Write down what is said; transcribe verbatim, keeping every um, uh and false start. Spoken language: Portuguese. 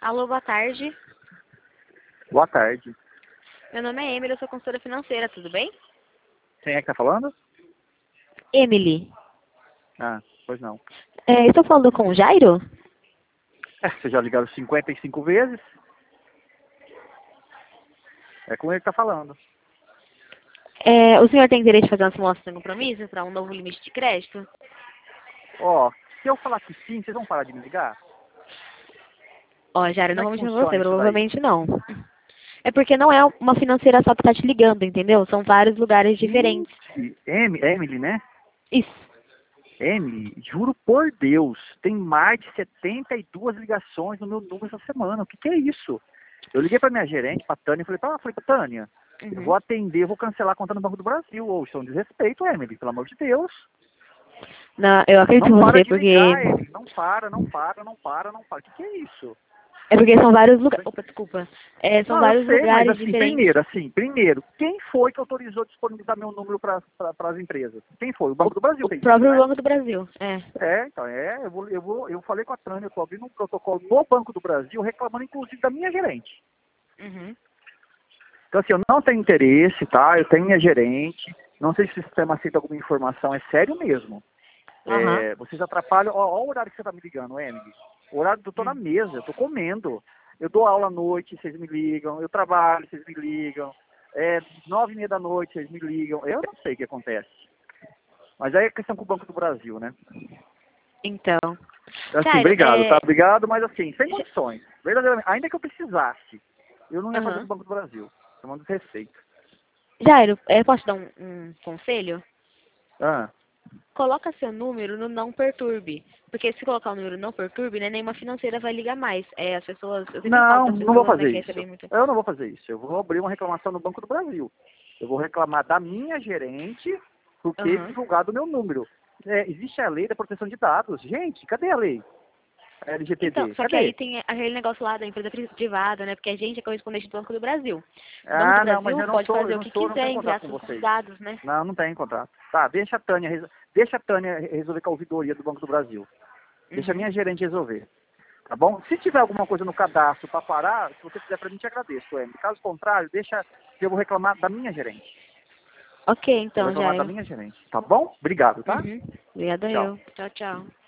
Alô, boa tarde. Boa tarde. Meu nome é Emily, eu sou consultora financeira, tudo bem? Quem é que tá falando? Emily. Ah, pois não. É, estou falando com o Jairo? É, vocês já ligaram cinquenta e cinco vezes? É com ele que tá falando. É, o senhor tem interesse em fazer uma simulação de compromisso para um novo limite de crédito? Ó, se eu falar que sim, vocês vão parar de me ligar? Ó, Jairo, Como não é vou que mentir pra você, funciona isso daí? provavelmente não. É porque não é uma financeira só que tá te ligando, entendeu? São vários lugares diferentes. Gente, Em- Emily, né? Isso. Emily, juro por Deus, tem mais de setenta e duas ligações no meu número essa semana. O que que é isso? Eu liguei pra minha gerente, pra Tânia, e falei, pra, falei pra Tânia, eu Uhum. vou atender, eu vou cancelar a conta no Banco do Brasil. Ou isso é um desrespeito, Emily, pelo amor de Deus. Não, eu acredito Não em para você de porque... ligar, Emily. Não para, não para, não para, não para. O que que é isso? É porque são vários lugares... Opa, desculpa. É, são Não, eu vários sei, mas lugares assim, diferentes. primeiro, assim, primeiro, quem foi que autorizou disponibilizar meu número para pra, as empresas? Quem foi? O O, Banco do Brasil o fez isso, próprio né? Banco do Brasil, é. É, então, é, eu vou, eu vou, eu falei com a Tânia, eu tô abrindo um protocolo no Banco do Brasil, reclamando inclusive da minha gerente. Uhum. Então, assim, eu não tenho interesse, tá? Eu tenho minha gerente, não sei se o sistema aceita alguma informação, é sério mesmo. Aham. É, vocês atrapalham, ó, ó o horário que você tá me ligando, Emily. O horário que eu tô na Hum. mesa, eu tô comendo. Eu dou aula à noite, vocês me ligam, eu trabalho, vocês me ligam. É, nove e meia da noite, vocês me ligam. Eu não sei o que acontece. Mas aí é questão com o Banco do Brasil, né? Então. Assim, Jairo, obrigado, tá? é... Obrigado, mas assim, sem Ja- condições. Verdadeiramente, ainda que eu precisasse, eu não ia fazer com Aham. o Banco do Brasil. Chamando de respeito. Jairo, é, posso te dar um, um conselho? Ah, Coloca seu número no não perturbe. Porque se colocar o número não perturbe, né, nenhuma financeira vai ligar mais. É, as pessoas, eu sempre falo não, para as não vou pessoas, né, fazer que isso. recebem muito. Eu não vou fazer isso. Eu vou abrir uma reclamação no Banco do Brasil. Eu vou reclamar da minha gerente por ter Aham. divulgado o meu número. É, existe a lei da proteção de dados. Gente, cadê a lei? A Então, L G P D, só que aí cadê? tem aquele negócio lá da empresa pri- privada, né? Porque a gente é correspondente do Banco do Brasil. O Banco do Ah, não, mas Brasil eu não pode sou, fazer eu o não que sou, não quiser, tenho enviar contrato com todos os vocês. dados, né? Não, não tem contrato. Tá, deixa a Tânia, res- deixa a Tânia resolver com a ouvidoria do Banco do Brasil. Deixa a Uhum. minha gerente resolver. Tá bom? Se tiver alguma coisa no cadastro para parar, se você fizer para mim, te agradeço, Emily. Caso contrário, deixa que eu vou reclamar da minha gerente. Ok, Eu vou então, reclamar da Jairo. minha gerente. Tá bom? Obrigado, tá? Uhum. Obrigada Tchau. eu. Tchau, tchau.